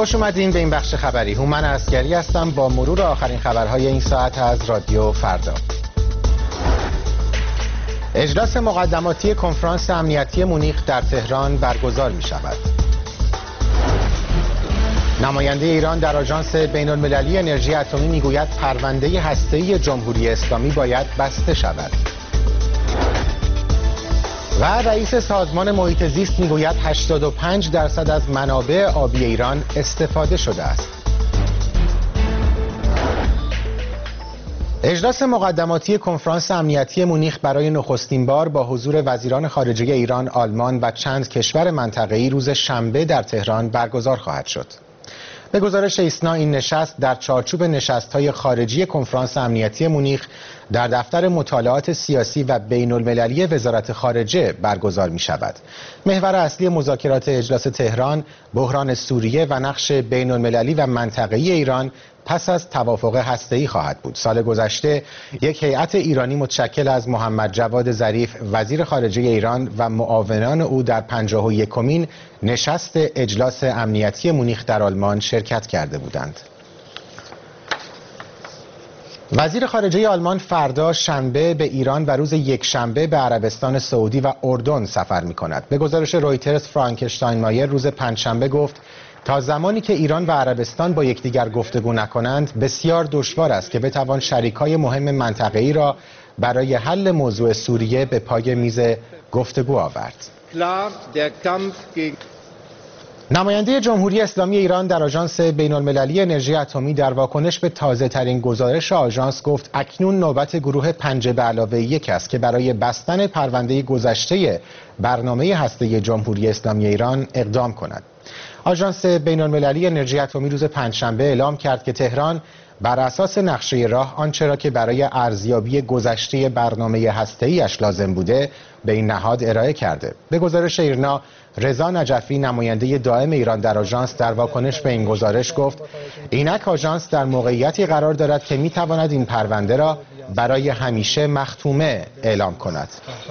خوش اومدین به این بخش خبری. هومن عسکری هستم با مرور آخرین خبرهای این ساعت از رادیو فردا. اجلاس مقدماتی کنفرانس امنیتی مونیخ در تهران برگزار می شود. نماینده ایران در آژانس بین‌المللی انرژی اتمی میگوید پرونده هسته‌ای جمهوری اسلامی باید بسته شود. و رئیس سازمان محیط زیست میگوید 85% از منابع آبی ایران استفاده شده است. اجلاس مقدماتی کنفرانس امنیتی مونیخ برای نخستین بار با حضور وزیران خارجه ایران، آلمان و چند کشور منطقه‌ای روز شنبه در تهران برگزار خواهد شد. به گزارش ایسنا این نشست در چارچوب نشست‌های خارجی کنفرانس امنیتی مونیخ در دفتر مطالعات سیاسی و بین‌المللی وزارت خارجه برگزار می‌شود. محور اصلی مذاکرات اجلاس تهران بحران سوریه و نقش بین‌المللی و منطقه‌ای ایران پس از توافق هسته‌ای خواهد بود. سال گذشته یک هیئت ایرانی متشکل از محمد جواد ظریف وزیر خارجه ایران و معاونان او در 51مین نشست اجلاس امنیتی مونیخ در آلمان شرکت کرده بودند. وزیر خارجه آلمان فردا شنبه به ایران و روز یکشنبه به عربستان سعودی و اردن سفر می‌کند. به گزارش رویترز فرانک شتاینمایر روز پنجشنبه گفت تا زمانی که ایران و عربستان با یکدیگر گفتگو نکنند بسیار دشوار است که بتوان شریکای مهم منطقه‌ای را برای حل موضوع سوریه به پای میز گفتگو آورد. نماینده جمهوری اسلامی ایران در آژانس بین‌المللی انرژی اتمی در واکنش به تازه‌ترین گزارش آژانس گفت اکنون نوبت گروه 5+1 است که برای بستن پرونده گذشته برنامه هسته‌ای جمهوری اسلامی ایران اقدام کند. آژانس بین‌المللی انرژی اتمی روز پنجشنبه اعلام کرد که تهران بر اساس نقشه راه آنچه را که برای ارزیابی گذشته برنامه هسته‌ای‌اش لازم بوده به این نهاد ارائه کرده. به گزارش ایرنا، رضا نجفی نماینده دائم ایران در آژانس در واکنش به این گزارش گفت اینک آژانس در موقعیتی قرار دارد که می‌تواند این پرونده را برای همیشه مختومه اعلام کند.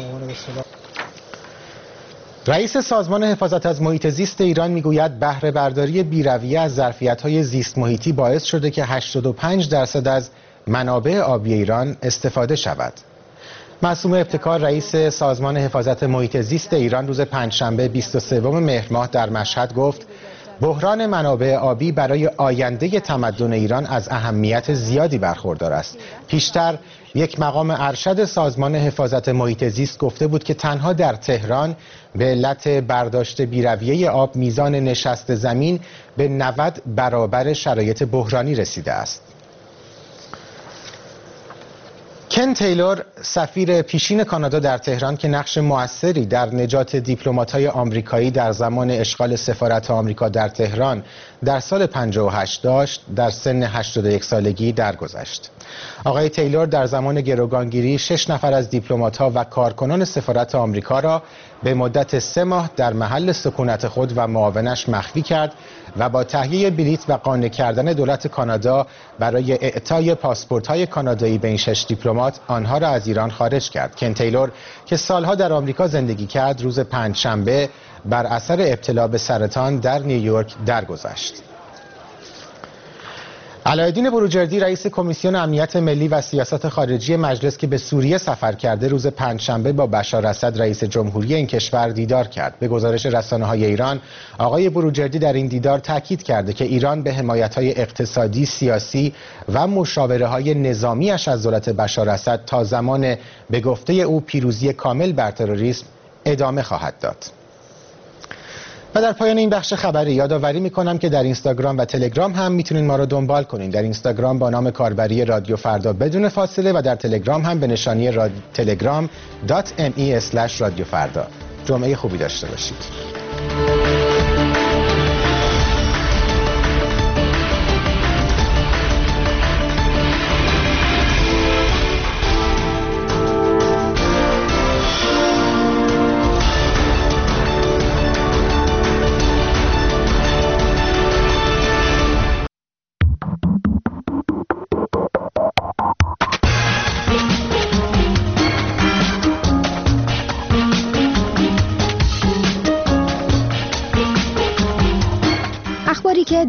رئیس سازمان حفاظت از محیط زیست ایران میگوید بهره برداری بی‌رویه از ظرفیت‌های زیست محیطی باعث شده که 85% از منابع آبی ایران استفاده شود. معصومه ابتکار رئیس سازمان حفاظت محیط زیست ایران روز پنجشنبه 23 مهر ماه در مشهد گفت بحران منابع آبی برای آینده تمدن ایران از اهمیت زیادی برخوردار است. پیشتر یک مقام ارشد سازمان حفاظت محیط زیست گفته بود که تنها در تهران به علت برداشت بی‌رویه آب میزان نشست زمین به 90 برابر شرایط بحرانی رسیده است. کن تیلور سفیر پیشین کانادا در تهران که نقش مؤثری در نجات دیپلمات‌های آمریکایی در زمان اشغال سفارت آمریکا در تهران در سال 58 داشت، در سن 81 سالگی درگذشت. آقای تیلور در زمان گروگانگیری 6 نفر از دیپلمات‌ها و کارکنان سفارت آمریکا را به مدت 3 ماه در محل سکونت خود و معاونش مخفی کرد و با تهیه بلیط و قانع کردن دولت کانادا برای اعطای پاسپورت‌های کانادایی به این 6 دیپلمات آنها را از ایران خارج کرد. کن تیلور که سالها در آمریکا زندگی کرد روز پنجشنبه بر اثر ابتلا به سرطان در نیویورک درگذشت. علایالدین بروجردی رئیس کمیسیون امنیت ملی و سیاست خارجی مجلس که به سوریه سفر کرده روز پنجشنبه با بشار اسد رئیس جمهوری این کشور دیدار کرد. به گزارش رسانه‌های ایران آقای بروجردی در این دیدار تاکید کرده که ایران به حمایت‌های اقتصادی، سیاسی و مشاوره‌های نظامی‌اش از دولت بشار اسد تا زمان به گفته او پیروزی کامل بر تروریسم ادامه خواهد داد. و در پایان این بخش خبری یادآوری میکنم که در اینستاگرام و تلگرام هم میتونین ما رو دنبال کنین. در اینستاگرام با نام کاربری رادیو فردا بدون فاصله و در تلگرام هم به نشانی telegram.me/رادیو فردا. جمعه خوبی داشته باشید.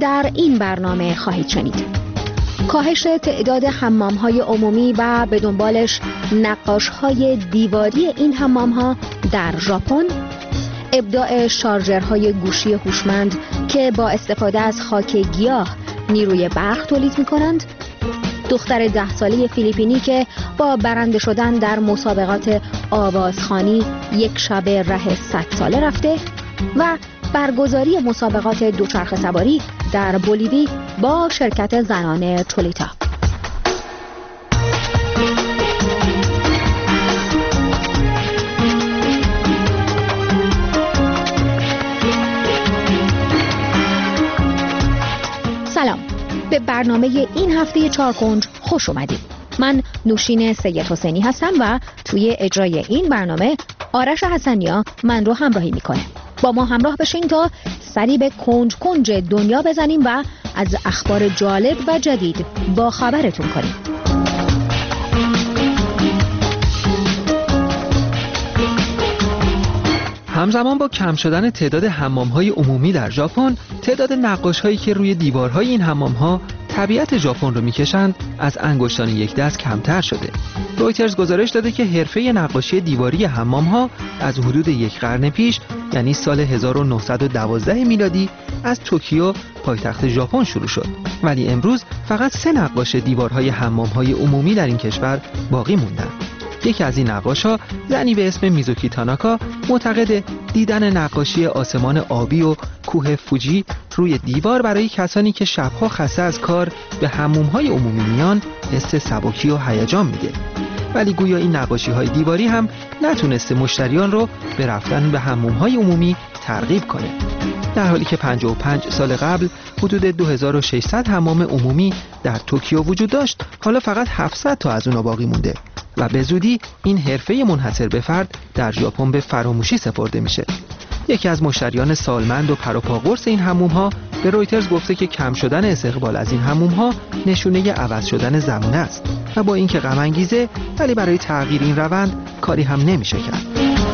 در این برنامه خواهید شنید. کاهش تعداد حمام‌های عمومی و به دنبالش نقاش‌های دیواری این حمام‌ها در ژاپن، ابداع شارژرهای گوشی هوشمند که با استفاده از خاک گیاه نیروی برق تولید می‌کنند، دختر 10 ساله فیلیپینی که با برنده شدن در مسابقات آوازخوانی یک شب ره 100 ساله رفته و برگزاری مسابقات دوچرخه سواری در بولیوی با شرکت زنان چولیتا. سلام، به برنامه این هفته چارکنج خوش اومدید. من نوشین سید حسینی هستم و توی اجرای این برنامه آرش حسنیا من رو همراهی میکنه. با ما همراه بشین تا سری به کنج کنج دنیا بزنیم و از اخبار جالب و جدید با خبرتون کنیم. همزمان با کم شدن تعداد حمام‌های عمومی در ژاپن، تعداد نقاش‌هایی که روی دیوارهای این حمام‌ها طبیعت ژاپن رو می‌کشند از انگشتان یک دست کمتر شده. رویترز گزارش داده که حرفه نقاشی دیواری حمام‌ها از حدود یک قرن پیش، یعنی سال 1912 میلادی، از توکیو پایتخت ژاپن شروع شد. ولی امروز فقط 3 نقاش دیوارهای حمام‌های عمومی در این کشور باقی موندند. یکی از این نقاش‌ها، زنی به اسم میزوکی تاناکا، معتقد دیدن نقاشی آسمان آبی و کوه فوجی روی دیوار برای کسانی که شبها خسته از کار به حموم‌های عمومی میان حس سبکی و هیجان میده. ولی گویا این نقاشی‌های دیواری هم نتونسته مشتریان رو به رفتن به حموم‌های عمومی ترغیب کنه. در حالی که 55 سال قبل حدود 2600 حمام عمومی در توکیو وجود داشت، حالا فقط 700 تا از اونها باقی مونده و به زودی این حرفه منحصر به فرد در ژاپن به فراموشی سپرده میشه. یکی از مشتریان سالمند و پروپاگورس این حموم‌ها به رویترز گفته که کم شدن استقبال از این حموم‌ها نشونه عوض شدن زمانه است و با اینکه غم انگیزه، ولی برای تغییر این روند کاری هم نمیشه کرد.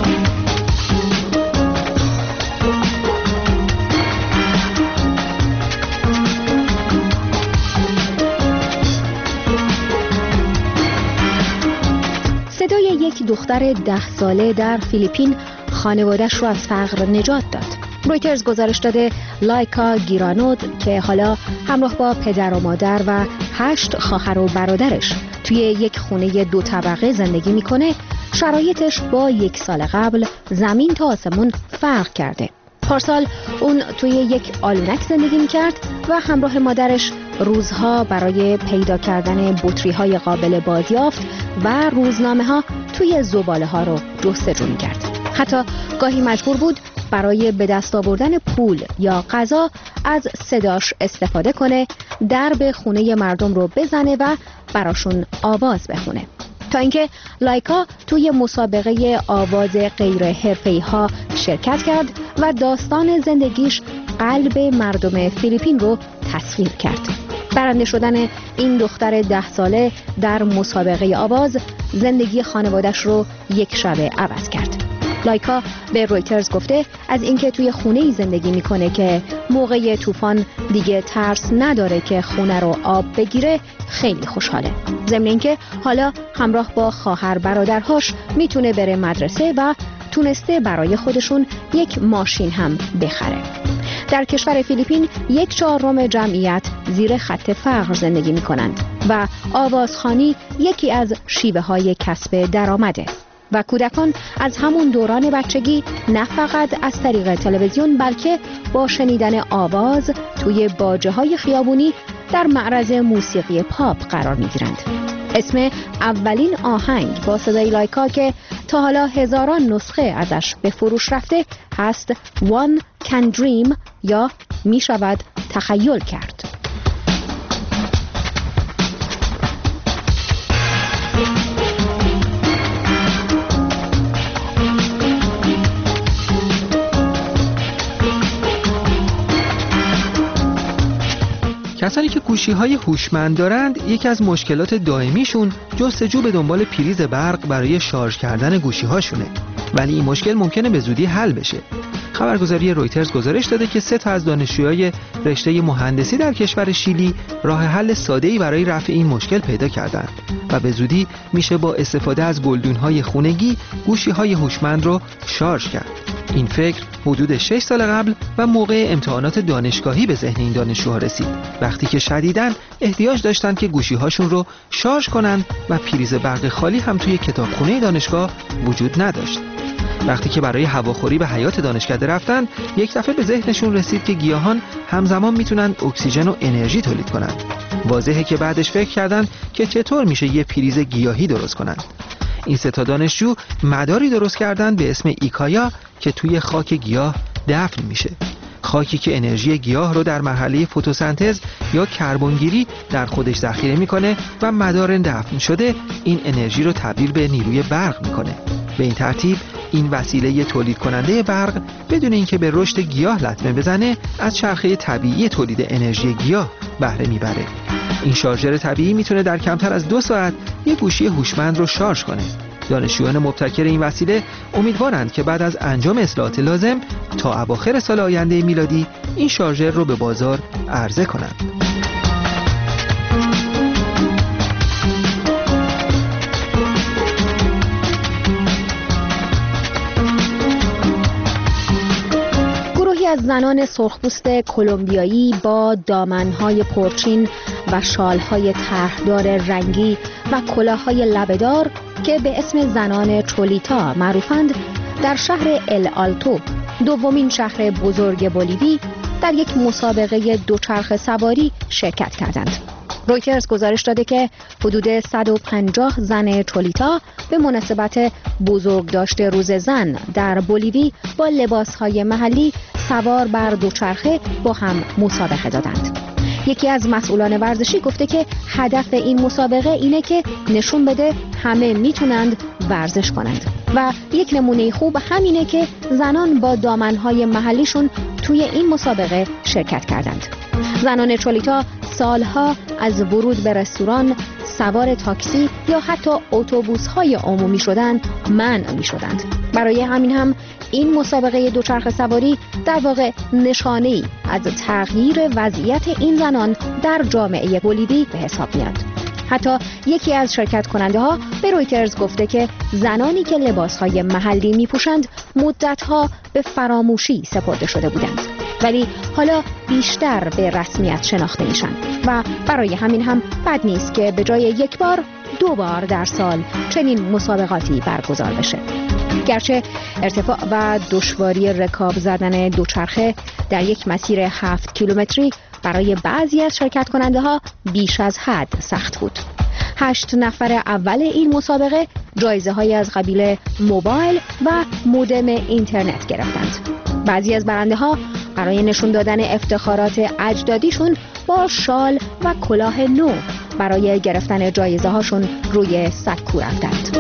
صدای یک دختر 10 ساله در فیلیپین خانواده‌اش رو از فقر نجات داد. رویترز گزارش داده لایکا گیرانود که حالا همراه با پدر و مادر و 8 خواهر و برادرش توی یک خونه 2 طبقه زندگی میکنه، شرایطش با 1 سال قبل زمین تا آسمون فرق کرده. پارسال اون توی یک آلونک زندگی میکرد و همراه مادرش روزها برای پیدا کردن بطری‌های قابل بازیافت و روزنامه‌ها توی زباله‌ها رو جستجو می‌کرد. حتی گاهی مجبور بود برای به دست آوردن پول یا غذا از صداش استفاده کنه، درب خونه مردم رو بزنه و براشون آواز بخونه. تا اینکه لایکا توی مسابقه آواز غیر حرفه‌ای‌ها شرکت کرد و داستان زندگیش قلب مردم فیلیپین رو تسخیر کرد. برنده شدن این دختر 10 ساله در مسابقه آواز زندگی خانوادش رو یک شبه عوض کرد. لایکا به رویترز گفته از اینکه توی خونه‌ای زندگی میکنه که موقع طوفان دیگه ترس نداره که خونه رو آب بگیره خیلی خوشحاله. ضمن اینکه حالا همراه با خواهر برادرهاش میتونه بره مدرسه و تونسته برای خودشون یک ماشین هم بخره. در کشور فیلیپین 1/4 جمعیت زیر خط فقر زندگی می کنند و آوازخوانی یکی از شیوه های کسب درآمده و کودکان از همون دوران بچگی نه فقط از طریق تلویزیون بلکه با شنیدن آواز توی باجه های خیابونی در معرض موسیقی پاپ قرار می گیرند. اسم اولین آهنگ با صدای لایکا که تا حالا هزاران نسخه ازش به فروش رفته هست One Can Dream یا می شود تخیل کرد. کسانی که گوشی‌های هوشمند دارند، یکی از مشکلات دائمیشون جستجو به دنبال پریز برق برای شارژ کردن گوشی‌هاشونه. ولی این مشکل ممکنه به زودی حل بشه. خبرگزاری رویترز گزارش داده که 3 تا از دانشجوهای رشته مهندسی در کشور شیلی راه حل ساده‌ای برای رفع این مشکل پیدا کردند و به زودی میشه با استفاده از گلدون‌های خونگی گوشی‌های هوشمند رو شارژ کرد. این فکر حدود 6 سال قبل و موقع امتحانات دانشگاهی به ذهن این دانشجوها رسید، وقتی که شدیداً احتیاج داشتند که گوشی‌هاشون رو شارژ کنند و پریز برق خالی هم توی کتابخونه دانشگاه وجود نداشت. وقتی که برای هواخوری به حیاط دانشکده رفتند، یک دفعه به ذهنشون رسید که گیاهان همزمان میتونن اکسیژن و انرژی تولید کنند. واضحه که بعدش فکر کردند که چطور میشه یه پریز گیاهی درست کنند. این 3 تا دانشجو مداری درست کردند به اسم ایکایا که توی خاک گیاه دفن میشه. خاکی که انرژی گیاه رو در مرحله فتوسنتز یا کربنگیری در خودش ذخیره میکنه و مدار دفن شده این انرژی رو تبدیل به نیروی برق میکنه. به این ترتیب این وسیله تولید کننده برق بدون اینکه به رشد گیاه لطمه بزنه از چرخه طبیعی تولید انرژی گیاه بهره میبره. این شارژر طبیعی میتونه در کمتر از 2 ساعت یک گوشی هوشمند رو شارژ کنه. دانشجویان مبتکر این وسیله امیدوارند که بعد از انجام اصلاحات لازم تا اواخر سال آینده میلادی این شارژر رو به بازار عرضه کنند. از زنان سرخپوست کلمبیایی با دامنهای پرچین و شالهای طرحدار رنگی و کلاههای لبه‌دار که به اسم زنان چولیتا معروفند، در شهر ال آلتو، دومین شهر بزرگ بولیوی، در یک مسابقه دوچرخه سواری شرکت کردند. رویترز گزارش داده که حدود 150 زن چولیتا به مناسبت بزرگداشت روز زن در بولیوی با لباسهای محلی سوار بر دوچرخه با هم مسابقه دادند. یکی از مسئولان ورزشی گفته که هدف این مسابقه اینه که نشون بده همه میتونند ورزش کنند و یک نمونه خوب همینه که زنان با دامنهای محلیشون توی این مسابقه شرکت کردند. زنان چولیتا سالها از ورود به رستوران، سوار تاکسی یا حتی اتوبوس‌های عمومی شدن منع می‌شدند. برای همین هم این مسابقه دوچرخه سواری در واقع نشانه‌ای از تغییر وضعیت این زنان در جامعه بولیوی به حساب میاد. حتی یکی از شرکت کننده ها به رویترز گفته که زنانی که لباسهای محلی میپوشند مدتها به فراموشی سپرده شده بودند، ولی حالا بیشتر به رسمیت شناخته میشن و برای همین هم بد نیست که به جای 1 بار 2 بار در سال چنین مسابقاتی برگزار بشه. گرچه ارتفاع و دشواری رکاب زدن دوچرخه در یک مسیر 7 کیلومتری برای بعضی از شرکت کننده ها بیش از حد سخت بود. 8 نفر اول این مسابقه جایزه های از قبیل موبایل و مودم اینترنت گرفتند. بعضی از برنده ها برای نشون دادن افتخارات اجدادیشون با شال و کلاه نو برای گرفتن جایزه هاشون روی سکو رفتند.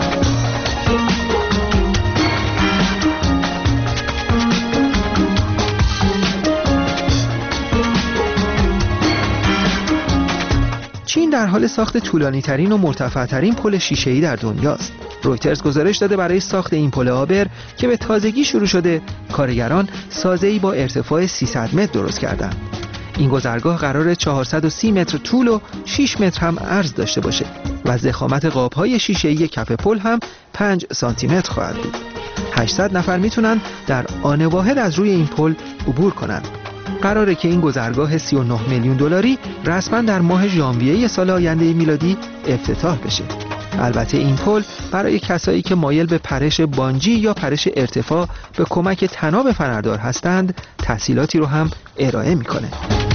چین در حال ساخت طولانی‌ترین و مرتفع‌ترین پل شیشه‌ای در دنیاست. رویترز گزارش داده برای ساخت این پل آبر که به تازگی شروع شده، کارگران سازه‌ای با ارتفاع 300 متر درست کردند. این گذرگاه قراره 430 متر طول و 6 متر هم عرض داشته باشه و ضخامت قاب‌های شیشه‌ای کف پل هم 5 سانتی متر خواهد بود. 800 نفر میتونن در آن واحد از روی این پل عبور کنند. قراره که این گذرگاه 39 میلیون دلاری رسما در ماه ژانویه سال آینده میلادی افتتاح بشه. البته این پل برای کسایی که مایل به پرش بانجی یا پرش ارتفاع به کمک طناب فنردار هستند تسهیلاتی رو هم ارائه میکنه.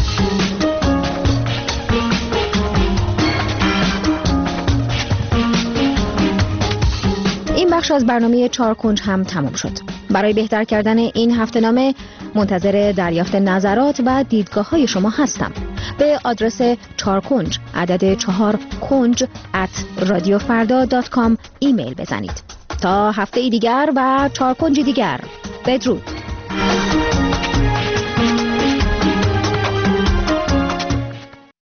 این بخش از برنامه 4 کنج هم تمام شد. برای بهتر کردن این هفته‌نامه منتظر دریافت نظرات و دیدگاه‌های شما هستم. به آدرس 4 کنج عدد 4 کنج @radiofarda.com ایمیل بزنید. تا هفته دیگر و 4 کنج دیگر، بدرود.